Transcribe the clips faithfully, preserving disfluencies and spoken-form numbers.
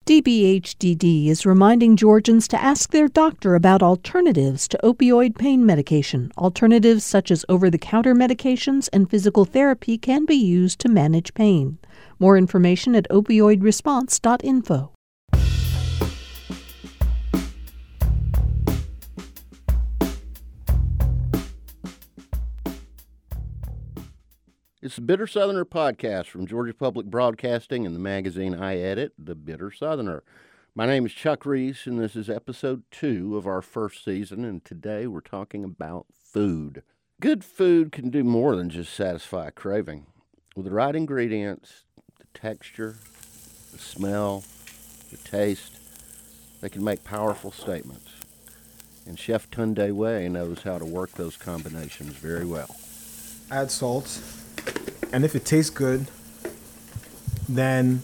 D B H D D is reminding Georgians to ask their doctor about alternatives to opioid pain medication. Alternatives such as over-the-counter medications and physical therapy can be used to manage pain. More information at opioid response dot info. It's the Bitter Southerner podcast from Georgia Public Broadcasting and the magazine I edit, The Bitter Southerner. My name is Chuck Reese, and this is episode two of our first season, and today we're talking about food. Good food can do more than just satisfy a craving. With the right ingredients, the texture, the smell, the taste, they can make powerful statements. And Chef Tunde Way knows how to work those combinations very well. Add salt. And if it tastes good, then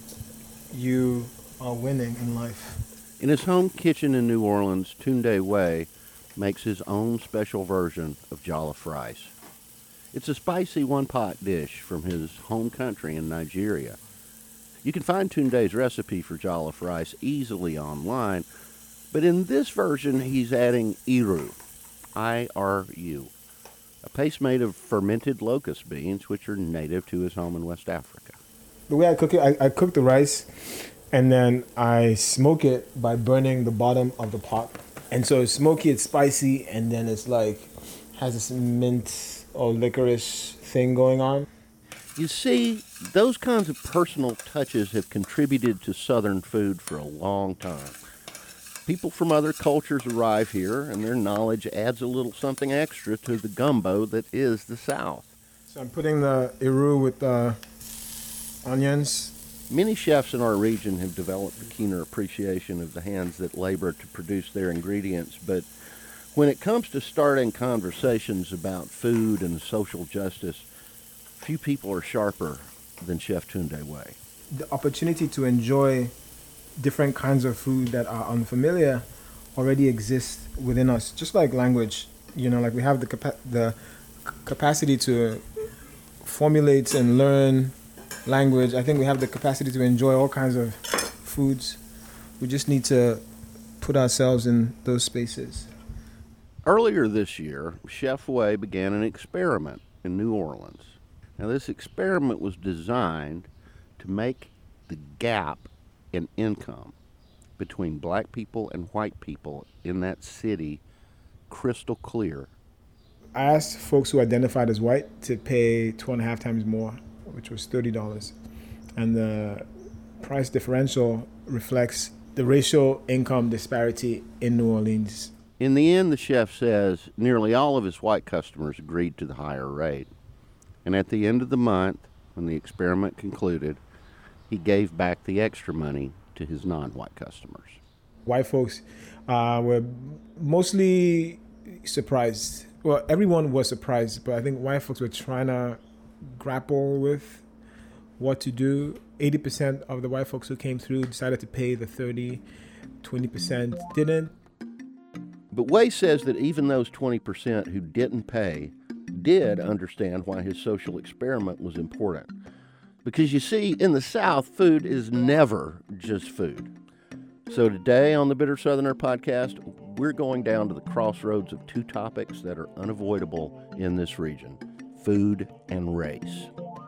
you are winning in life. In his home kitchen in New Orleans, Tunde Way makes his own special version of jollof rice. It's a spicy one-pot dish from his home country in Nigeria. You can find Tunde's recipe for jollof rice easily online, but in this version he's adding iru, I R U. A paste made of fermented locust beans, which are native to his home in West Africa. The way I cook it, I, I cook the rice, and then I smoke it by burning the bottom of the pot. And so it's smoky, it's spicy, and then it's like, has this mint or licorice thing going on. You see, those kinds of personal touches have contributed to Southern food for a long time. People from other cultures arrive here, and their knowledge adds a little something extra to the gumbo that is the South. So I'm putting the iru with the onions. Many chefs in our region have developed a keener appreciation of the hands that labor to produce their ingredients, but when it comes to starting conversations about food and social justice, few people are sharper than Chef Tunde Way. The opportunity to enjoy different kinds of food that are unfamiliar already exist within us, just like language. You know, like we have the capa- the capacity to formulate and learn language. I think we have the capacity to enjoy all kinds of foods. We just need to put ourselves in those spaces. Earlier this year, Chef Way began an experiment in New Orleans. Now, this experiment was designed to make the gap in income between black people and white people in that city crystal clear. I asked folks who identified as white to pay two and a half times more, which was thirty dollars. And the price differential reflects the racial income disparity in New Orleans. In the end, the chef says nearly all of his white customers agreed to the higher rate. And at the end of the month, when the experiment concluded, he gave back the extra money to his non-white customers. White folks uh, were mostly surprised. Well, everyone was surprised, but I think white folks were trying to grapple with what to do. eighty percent of the white folks who came through decided to pay the thirty, twenty percent didn't. But Way says that even those twenty percent who didn't pay did understand why his social experiment was important. Because you see, in the South, food is never just food. So today on the Bitter Southerner podcast, we're going down to the crossroads of two topics that are unavoidable in this region: food and race.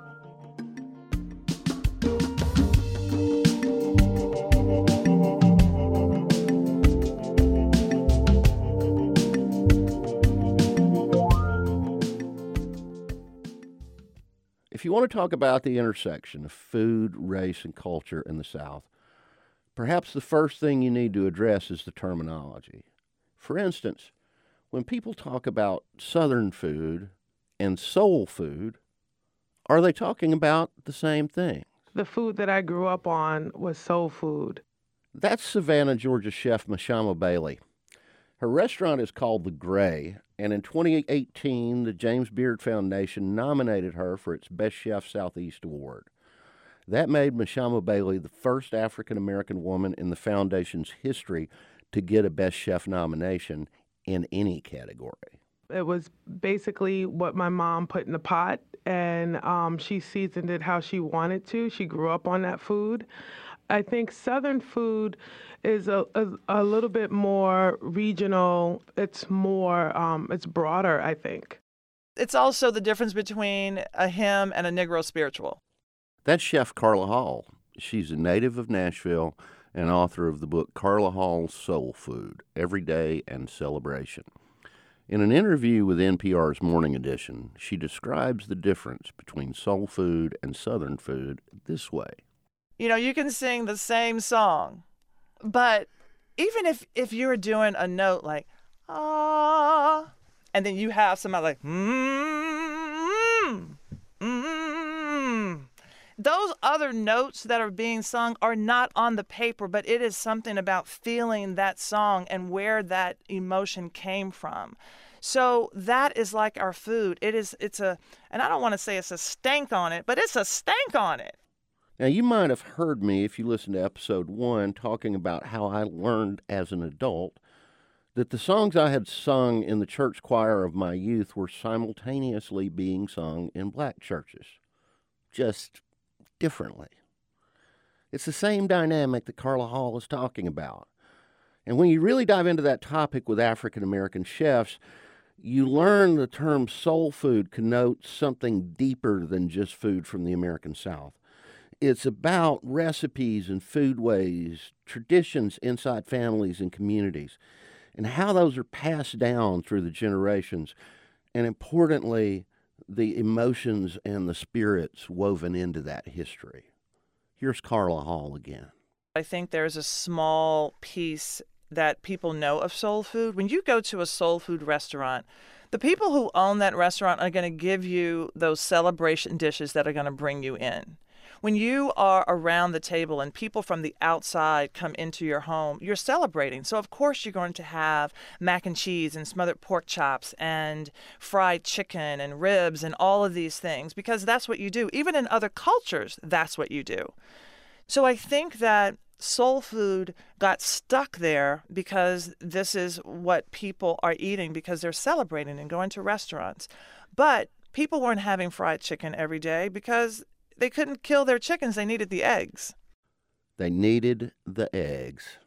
If you want to talk about the intersection of food, race, and culture in the South, perhaps the first thing you need to address is the terminology. For instance, when people talk about Southern food and soul food, are they talking about the same thing? The food that I grew up on was soul food. That's Savannah, Georgia chef Mashama Bailey. Her restaurant is called The Gray, and in twenty eighteen, the James Beard Foundation nominated her for its Best Chef Southeast Award. That made Mashama Bailey the first African-American woman in the foundation's history to get a Best Chef nomination in any category. It was basically what my mom put in the pot, and um, she seasoned it how she wanted to. She grew up on that food. I think Southern food is a, a, a little bit more regional. It's more, um, it's broader, I think. It's also the difference between a hymn and a Negro spiritual. That's Chef Carla Hall. She's a native of Nashville and author of the book Carla Hall's Soul Food, Every Day and Celebration. In an interview with N P R's Morning Edition, she describes the difference between soul food and Southern food this way. You know, you can sing the same song, but even if, if you're doing a note like, ah, and then you have somebody like, mmm, mmm, those other notes that are being sung are not on the paper, but it is something about feeling that song and where that emotion came from. So that is like our food. It is, it's a, and I don't want to say it's a stank on it, but it's a stank on it. Now, you might have heard me, if you listened to episode one, talking about how I learned as an adult that the songs I had sung in the church choir of my youth were simultaneously being sung in black churches, just differently. It's the same dynamic that Carla Hall is talking about. And when you really dive into that topic with African American chefs, you learn the term soul food connotes something deeper than just food from the American South. It's about recipes and foodways, traditions inside families and communities, and how those are passed down through the generations, and importantly, the emotions and the spirits woven into that history. Here's Carla Hall again. I think there's a small piece that people know of soul food. When you go to a soul food restaurant, the people who own that restaurant are going to give you those celebration dishes that are going to bring you in. When you are around the table and people from the outside come into your home, you're celebrating. So, of course, you're going to have mac and cheese and smothered pork chops and fried chicken and ribs and all of these things, because that's what you do. Even in other cultures, that's what you do. So I think that soul food got stuck there because this is what people are eating because they're celebrating and going to restaurants. But people weren't having fried chicken every day because they couldn't kill their chickens. They needed the eggs. They needed the eggs.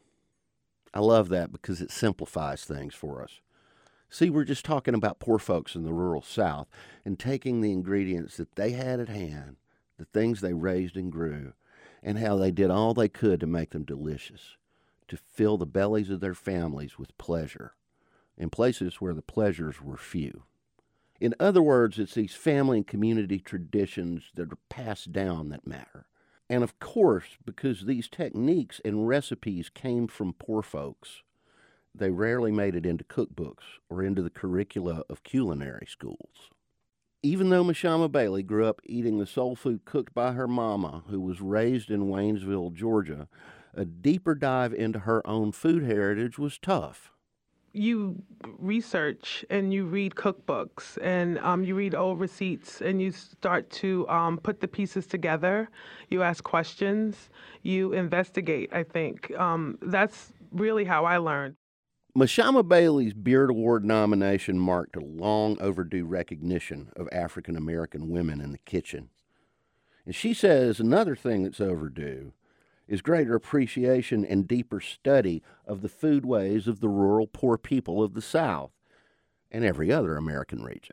I love that because it simplifies things for us. See, we're just talking about poor folks in the rural South and taking the ingredients that they had at hand, the things they raised and grew, and how they did all they could to make them delicious, to fill the bellies of their families with pleasure, in places where the pleasures were few. In other words, it's these family and community traditions that are passed down that matter. And of course, because these techniques and recipes came from poor folks, they rarely made it into cookbooks or into the curricula of culinary schools. Even though Mashama Bailey grew up eating the soul food cooked by her mama, who was raised in Waynesville, Georgia, a deeper dive into her own food heritage was tough. You research and you read cookbooks and um, you read old receipts and you start to um, put the pieces together. You ask questions. You investigate, I think. Um, that's really how I learned. Mashama Bailey's Beard Award nomination marked a long overdue recognition of African American women in the kitchen. And she says another thing that's overdue is greater appreciation and deeper study of the foodways of the rural poor people of the South and every other American region.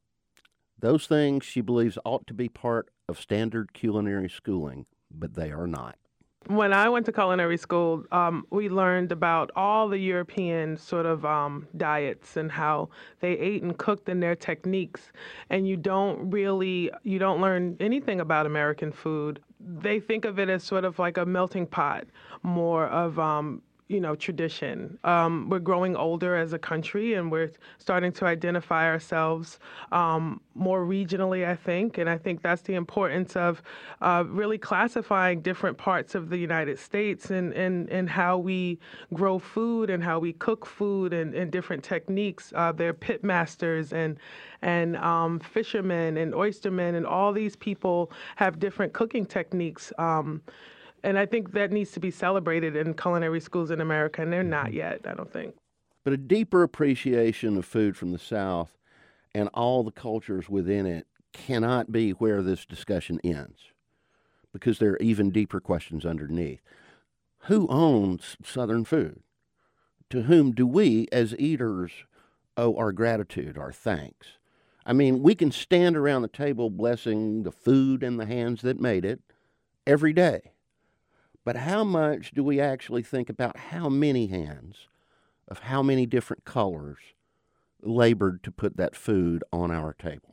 Those things, she believes, ought to be part of standard culinary schooling, but they are not. When I went to culinary school, um, we learned about all the European sort of um, diets and how they ate and cooked and their techniques. And you don't really, you don't learn anything about American food. They think of it as sort of like a melting pot, more of, um, you know, tradition. Um, we're growing older as a country and we're starting to identify ourselves um, more regionally, I think. And I think that's the importance of uh, really classifying different parts of the United States and, and, and how we grow food and how we cook food and, and different techniques. Uh, they're pit masters and, and um, fishermen and oystermen, and all these people have different cooking techniques. Um, And I think that needs to be celebrated in culinary schools in America, and they're not yet, I don't think. But a deeper appreciation of food from the South and all the cultures within it cannot be where this discussion ends. because there are even deeper questions underneath. Who owns Southern food? To whom do we, as eaters, owe our gratitude, our thanks? I mean, we can stand around the table blessing the food and the hands that made it every day. But how much do we actually think about how many hands of how many different colors labored to put that food on our table?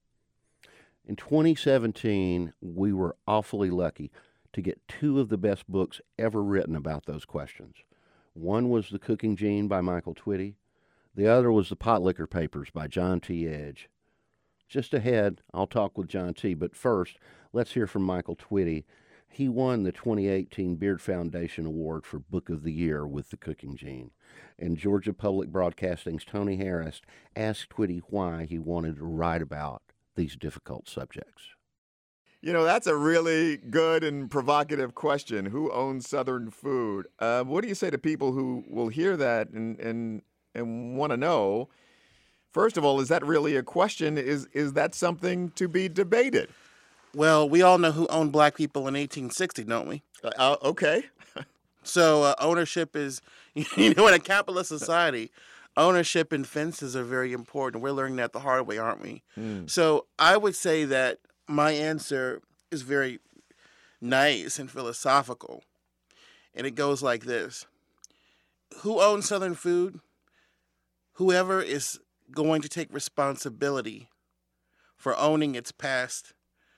In twenty seventeen, we were awfully lucky to get two of the best books ever written about those questions. One was The Cooking Gene by Michael Twitty. The other was The Pot Liquor Papers by John T. Edge. Just ahead, I'll talk with John T., but first, let's hear from Michael Twitty. He won the twenty eighteen Beard Foundation Award for Book of the Year with The Cooking Gene. And Georgia Public Broadcasting's Tony Harris asked Twitty why he wanted to write about these difficult subjects. You know, that's a really good and provocative question. Who owns Southern food? Uh, what do you say to people who will hear that and and, and want to know, first of all, is that really a question? Is is that something to be debated? Well, we all know who owned black people in eighteen sixty, don't we? Uh, okay. So uh, ownership is, you know, in a capitalist society, ownership and fences are very important. We're learning that the hard way, aren't we? Mm. So I would say that my answer is very nice and philosophical. And it goes like this. Who owns Southern food? Whoever is going to take responsibility for owning its past,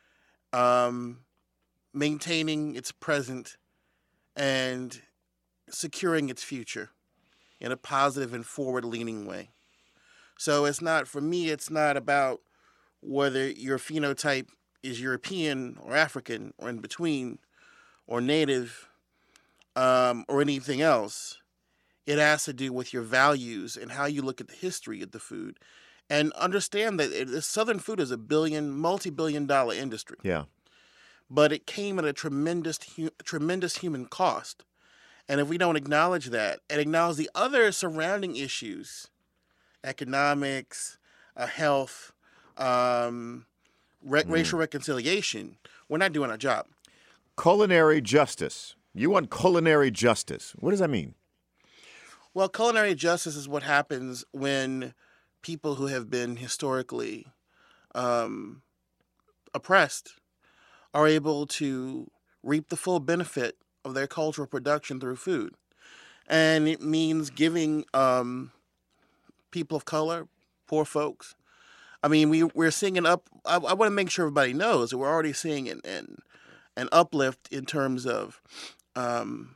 um, maintaining its present, and securing its future in a positive and forward-leaning way. So it's not, for me, it's not about whether your phenotype is European or African or in between or native um, or anything else. It has to do with your values and how you look at the history of the food. And understand that it, Southern food is a billion, multi-billion dollar industry. Yeah. But it came at a tremendous, hu- tremendous human cost. And if we don't acknowledge that and acknowledge the other surrounding issues, economics, uh, health, um, re- mm. racial reconciliation, we're not doing our job. Culinary justice. You want culinary justice. What does that mean? Well, culinary justice is what happens when people who have been historically um, oppressed are able to reap the full benefit of their cultural production through food. And it means giving um, people of color, poor folks. I mean, we, we're seeing an up, I, I want to make sure everybody knows that we're already seeing an, an, an uplift in terms of um,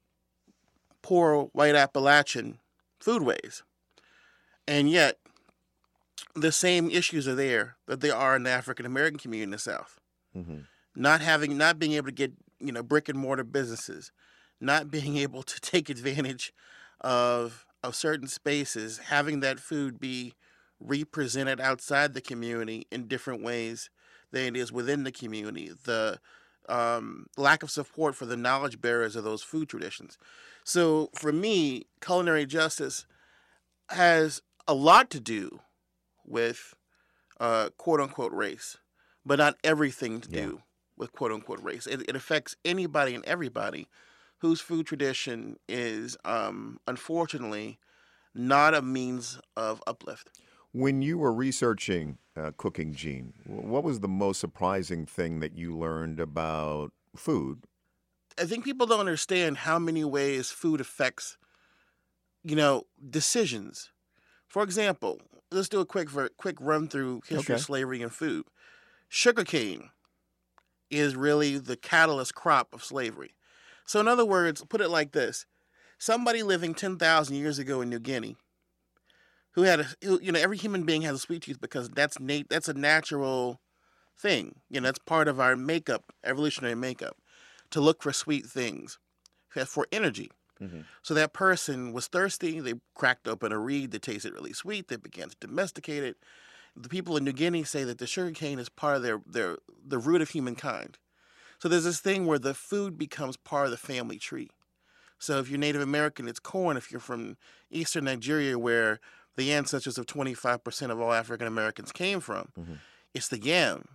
poor white Appalachian foodways. And yet, the same issues are there that there are in the African American community in the South. Mm-hmm. Not having, not being able to get, you know, brick and mortar businesses, not being able to take advantage of of certain spaces, having that food be represented outside the community in different ways than it is within the community. The um, lack of support for the knowledge bearers of those food traditions. So for me, culinary justice has a lot to do with uh, quote unquote race, but not everything to do yeah. with quote unquote race. It, it affects anybody and everybody whose food tradition is um, unfortunately not a means of uplift. When you were researching uh, Cooking Gene, what was the most surprising thing that you learned about food? I think people don't understand how many ways food affects, you know, decisions. For example, let's do a quick quick run through history okay. of slavery and food. Sugarcane is really the catalyst crop of slavery. So in other words, put it like this. Somebody living ten thousand years ago in New Guinea who had a, who, you know, every human being has a sweet tooth because that's nat- that's a natural thing. You know, that's part of our makeup, evolutionary makeup, to look for sweet things, for energy. Mm-hmm. So that person was thirsty. They cracked open a reed that tasted really sweet. They began to domesticate it. The people in New Guinea say that the sugarcane is part of their, their the root of humankind. So there's this thing where the food becomes part of the family tree. So if you're Native American, it's corn. If you're from eastern Nigeria, where the ancestors of twenty-five percent of all African Americans came from, mm-hmm. it's the yam.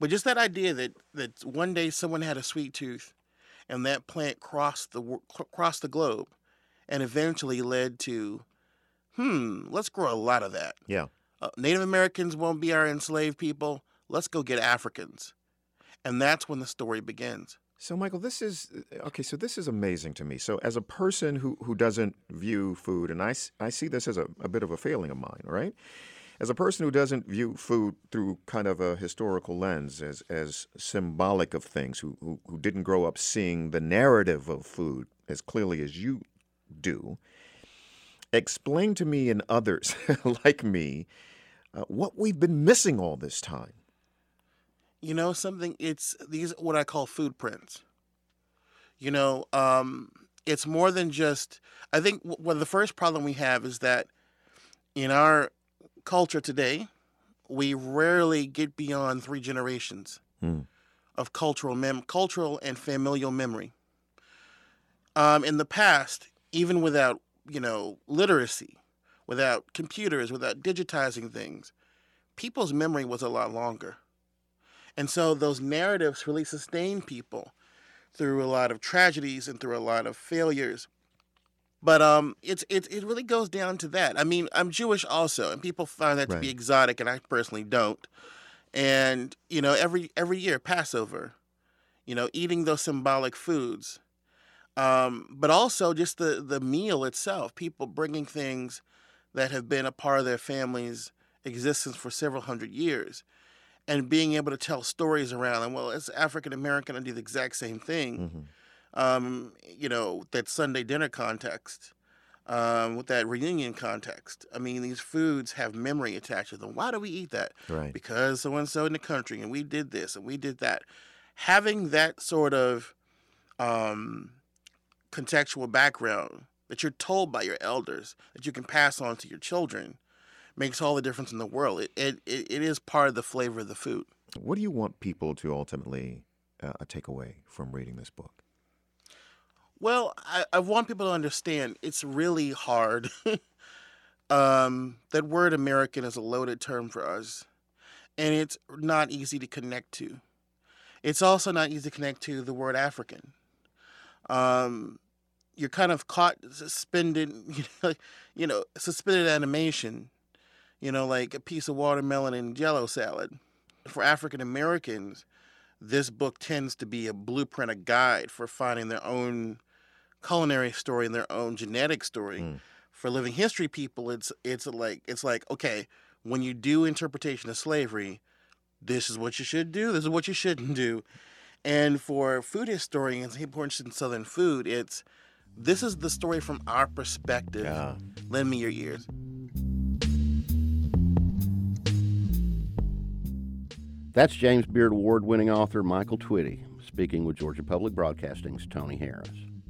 But just that idea that, that one day someone had a sweet tooth and that plant crossed the, wo- crossed the globe and eventually led to, hmm, let's grow a lot of that. Yeah. Uh, Native Americans won't be our enslaved people. Let's go get Africans. And that's when the story begins. So, Michael, this is, okay, so this is amazing to me. So as a person who, who doesn't view food, and I, I see this as a, a bit of a failing of mine, right? As a person who doesn't view food through kind of a historical lens, as, as symbolic of things, who, who, who didn't grow up seeing the narrative of food as clearly as you do, explain to me and others like me uh, what we've been missing all this time. You know, something, it's these, what I call food prints. You know, um, it's more than just, I think w- well, the first problem we have is that in our culture today, we rarely get beyond three generations Hmm. of cultural mem- cultural and familial memory. Um, in the past, even without, you know, literacy, without computers, without digitizing things, people's memory was a lot longer. And so those narratives really sustain people through a lot of tragedies and through a lot of failures. But um, it's it it really goes down to that. I mean, I'm Jewish also, and people find that to be Right. exotic, and I personally don't. And you know, every every year Passover, you know, eating those symbolic foods, um, but also just the the meal itself. People bringing things that have been a part of their family's existence for several hundred years, and being able to tell stories around them. Well, as African American, I do the exact same thing. Mhm. Um, you know, that Sunday dinner context, um, with that reunion context. I mean, these foods have memory attached to them. Why do we eat that? Right. Because so and so in the country, and we did this and we did that. Having that sort of um, contextual background that you're told by your elders that you can pass on to your children makes all the difference in the world. It it, it, it is part of the flavor of the food. What do you want people to ultimately uh, take away from reading this book? Well, I, I want people to understand it's really hard. um, that word American is a loaded term for us, and it's not easy to connect to. It's also not easy to connect to the word African. Um, you're kind of caught suspended, you know, you know, suspended animation, you know, like a piece of watermelon and Jell-O salad. For African Americans, this book tends to be a blueprint, a guide for finding their own culinary story and their own genetic story. Mm. For living history people, it's it's like it's like okay, when you do interpretation of slavery, this is what you should do, this is what you shouldn't do. And for food historians, people interested in Southern food, it's this is the story from our perspective. Yeah. Lend me your ears. That's James Beard Award-winning author Michael Twitty speaking with Georgia Public Broadcasting's Tony Harris.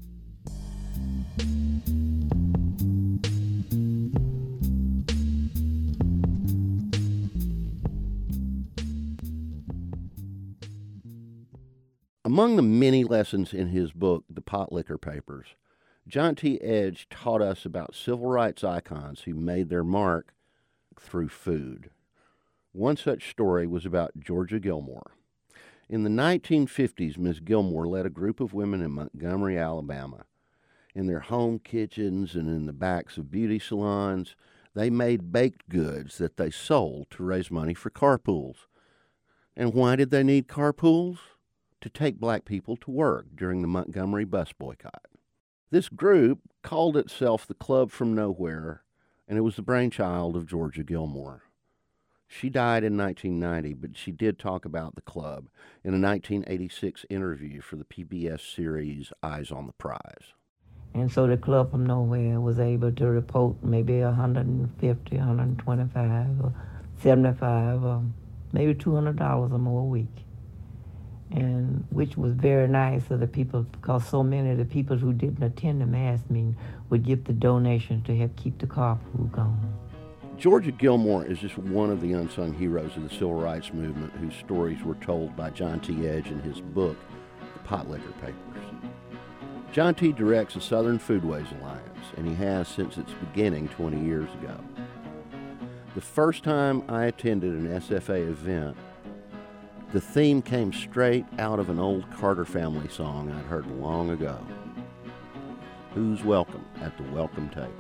Among the many lessons in his book, The Pot Liquor Papers, John T. Edge taught us about civil rights icons who made their mark through food. One such story was about Georgia Gilmore. In the nineteen fifties, Miss Gilmore led a group of women in Montgomery, Alabama. In their home kitchens and in the backs of beauty salons, they made baked goods that they sold to raise money for carpools. And why did they need carpools? To take black people to work during the Montgomery bus boycott. This group called itself the Club from Nowhere, and it was the brainchild of Georgia Gilmore. She died in nineteen ninety, but she did talk about the club in a nineteen eighty-six interview for the P B S series Eyes on the Prize. And so the Club from Nowhere was able to report maybe one hundred fifty, one hundred twenty-five, or seventy-five, or maybe two hundred dollars or more a week. And which was very nice of the people, because so many of the people who didn't attend the mass meeting would give the donations to help keep the carpool going. Georgia Gilmore is just one of the unsung heroes of the civil rights movement whose stories were told by John T. Edge in his book, The Pot Liquor Papers. John T. directs the Southern Foodways Alliance, and he has since its beginning twenty years ago. The first time I attended an S F A event, The theme came straight out of an old Carter family song I'd heard long ago. Who's welcome at the welcome table?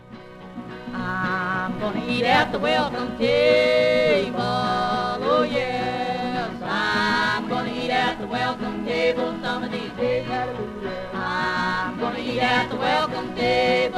I'm gonna eat at the welcome table, oh yes. I'm gonna eat at the welcome table some of these days. I'm gonna eat at the welcome table.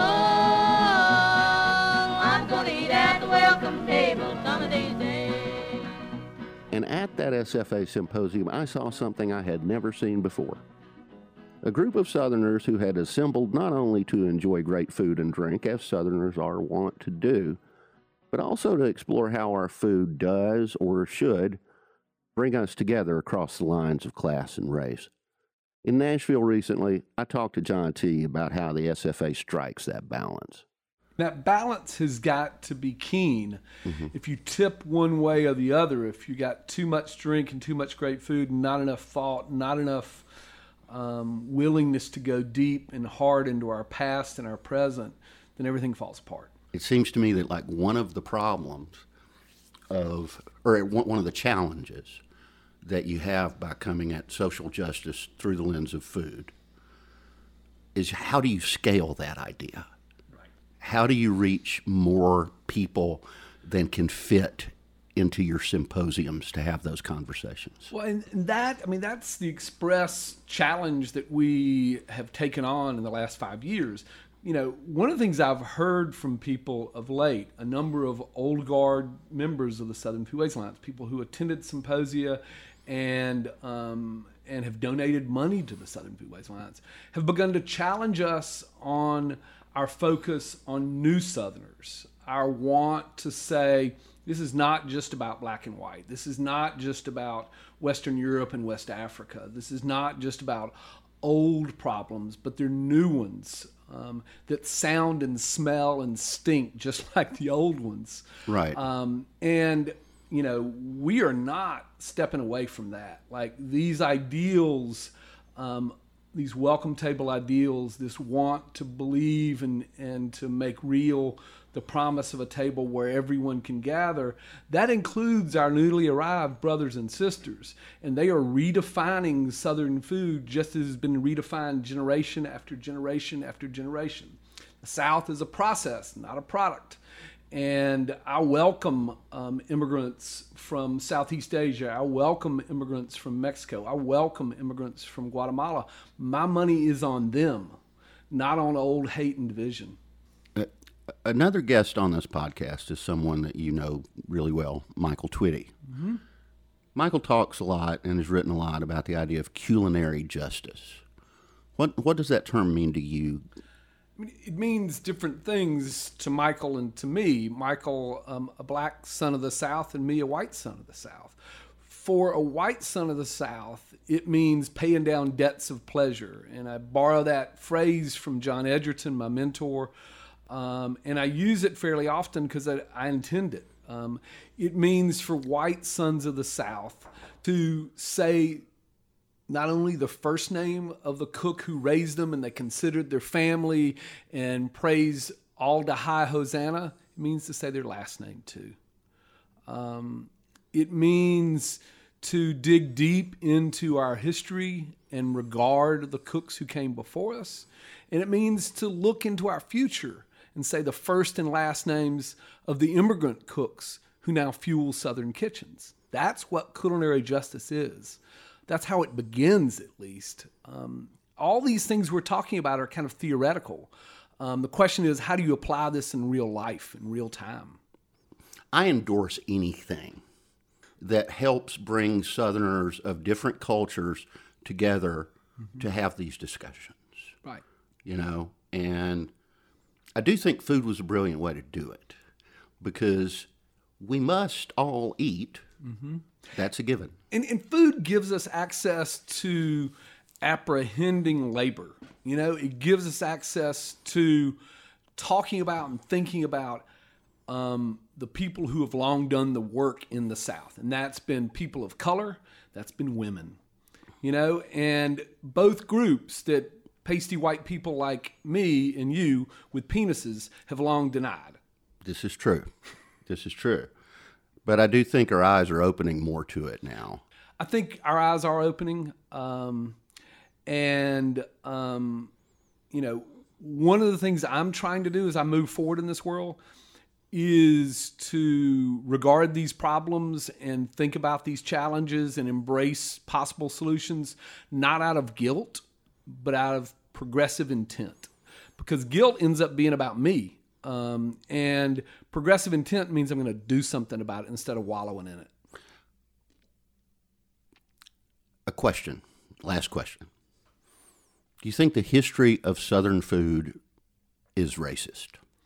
I'm gonna eat at the welcome table some of these days. And at that S F A symposium, I saw something I had never seen before. A group of Southerners who had assembled not only to enjoy great food and drink, as Southerners are wont to do, but also to explore how our food does, or should, bring us together across the lines of class and race. In Nashville recently, I talked to John T. about how the S F A strikes that balance. That balance has got to be keen. Mm-hmm. If you tip one way or the other, if you got too much drink and too much great food and not enough thought, not enough um, willingness to go deep and hard into our past and our present, then everything falls apart. It seems to me that like one of the problems of, or one of the challenges that you have by coming at social justice through the lens of food is how do you scale that idea? Right. How do you reach more people than can fit into your symposiums to have those conversations? Well, and, and that, I mean, that's the express challenge that we have taken on in the last five years. You know, one of the things I've heard from people of late, a number of old guard members of the Southern Foodways Alliance, people who attended symposia and um, and have donated money to the Southern Foodways Alliance, have begun to challenge us on our focus on new Southerners, our want to say, this is not just about black and white. This is not just about Western Europe and West Africa. This is not just about old problems, but they're new ones um, that sound and smell and stink just like the old ones. Right. Um, and, you know, we are not stepping away from that. Like these ideals, um, these welcome table ideals, this want to believe and, and to make real the promise of a table where everyone can gather, that includes our newly arrived brothers and sisters. And they are redefining Southern food just as has been redefined generation after generation after generation. The South is a process, not a product. And I welcome um, immigrants from Southeast Asia. I welcome immigrants from Mexico. I welcome immigrants from Guatemala. My money is on them, not on old hate and division. Another guest on this podcast is someone that you know really well, Michael Twitty. Mm-hmm. Michael talks a lot and has written a lot about the idea of culinary justice. What what does that term mean to you? I mean, it means different things to Michael and to me. Michael, um, a black son of the South, and me, a white son of the South. For a white son of the South, it means paying down debts of pleasure. And I borrow that phrase from John Edgerton, my mentor, Um, and I use it fairly often because I, I intend it. Um, it means for white sons of the South to say not only the first name of the cook who raised them and they considered their family and praise all the high Hosanna, it means to say their last name too. Um, it means to dig deep into our history and regard the cooks who came before us. And it means to look into our future and say the first and last names of the immigrant cooks who now fuel Southern kitchens. That's what culinary justice is. That's how it begins, at least. Um, all these things we're talking about are kind of theoretical. Um, the question is, how do you apply this in real life, in real time? I endorse anything that helps bring Southerners of different cultures together mm-hmm. to have these discussions. Right. You know, and I do think food was a brilliant way to do it because we must all eat. Mm-hmm. That's a given. And, and food gives us access to apprehending labor. You know, it gives us access to talking about and thinking about um, the people who have long done the work in the South. And that's been people of color, that's been women. You know, and both groups that pasty white people like me and you with penises have long denied. This is true. This is true. But I do think our eyes are opening more to it now. I think our eyes are opening. Um, and, um, you know, one of the things I'm trying to do as I move forward in this world is to regard these problems and think about these challenges and embrace possible solutions, not out of guilt, but out of progressive intent. Because guilt ends up being about me. Um, and progressive intent means I'm going to do something about it instead of wallowing in it. A question, last question. Do you think the history of Southern food is racist?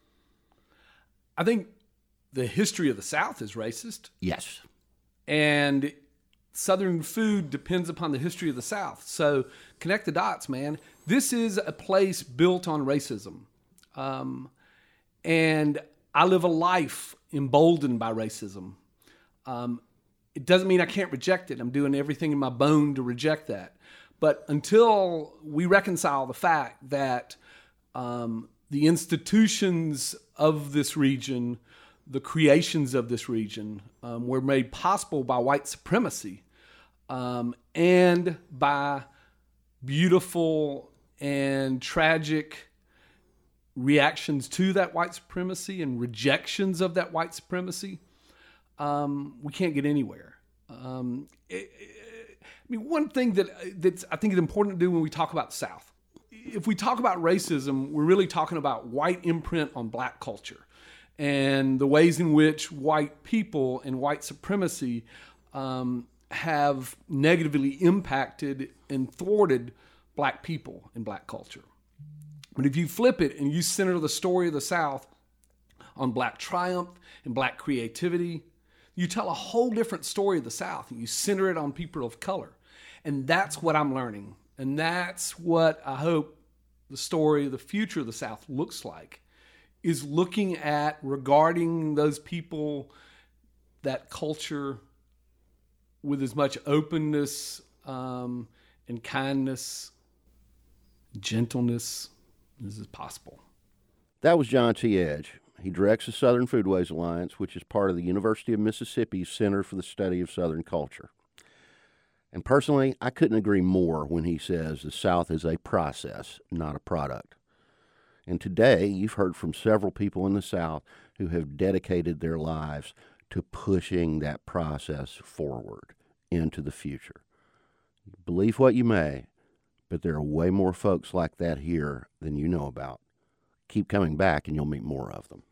I think the history of the South is racist. Yes. And Southern food depends upon the history of the South. So connect the dots, man. This is a place built on racism. Um, and I live a life emboldened by racism. Um, it doesn't mean I can't reject it. I'm doing everything in my bone to reject that. But until we reconcile the fact that um, the institutions of this region, the creations of this region, um, were made possible by white supremacy um, and by beautiful and tragic reactions to that white supremacy and rejections of that white supremacy, um, we can't get anywhere. Um, it, it, I mean, one thing that that's I think is important to do when we talk about the South, if we talk about racism, we're really talking about white imprint on black culture and the ways in which white people and white supremacy um, have negatively impacted and thwarted black people and black culture. But if you flip it and you center the story of the South on black triumph and black creativity, you tell a whole different story of the South and you center it on people of color. And that's what I'm learning. And that's what I hope the story of the future of the South looks like, is looking at regarding those people, that culture, with as much openness um, and kindness, gentleness as is possible. That was John T. Edge. He directs the Southern Foodways Alliance, which is part of the University of Mississippi's Center for the Study of Southern Culture. And personally, I couldn't agree more when he says the South is a process, not a product. And today, you've heard from several people in the South who have dedicated their lives to pushing that process forward into the future. Believe what you may, but there are way more folks like that here than you know about. Keep coming back and you'll meet more of them.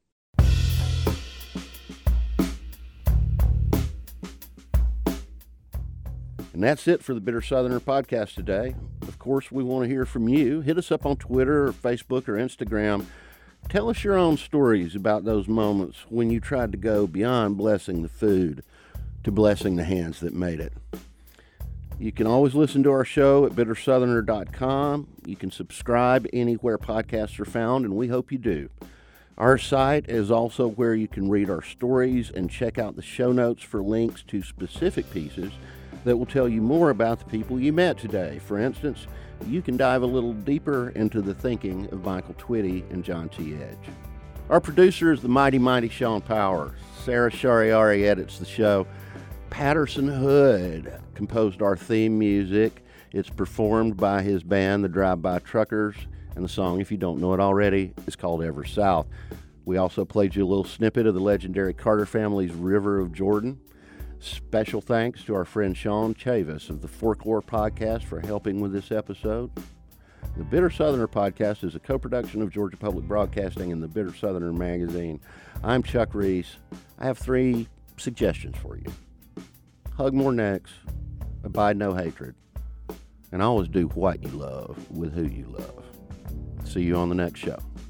And that's it for the Bitter Southerner podcast today. Of course, we want to hear from you. Hit us up on Twitter or Facebook or Instagram. Tell us your own stories about those moments when you tried to go beyond blessing the food to blessing the hands that made it. You can always listen to our show at bitter southerner dot com. You can subscribe anywhere podcasts are found, and we hope you do. Our site is also where you can read our stories and check out the show notes for links to specific pieces that will tell you more about the people you met today. For instance, you can dive a little deeper into the thinking of Michael Twitty and John T. Edge. Our producer is the mighty, mighty Sean Power. Sarah Shariari edits the show. Patterson Hood composed our theme music. It's performed by his band, the Drive-By Truckers, and the song, if you don't know it already, is called Ever South. We also played you a little snippet of the legendary Carter family's River of Jordan. Special thanks to our friend Sean Chavis of the Folklore Podcast for helping with this episode. The Bitter Southerner Podcast is a co-production of Georgia Public Broadcasting and the Bitter Southerner magazine. I'm Chuck Reese. I have three suggestions for you. Hug more necks, abide no hatred, and always do what you love with who you love. See you on the next show.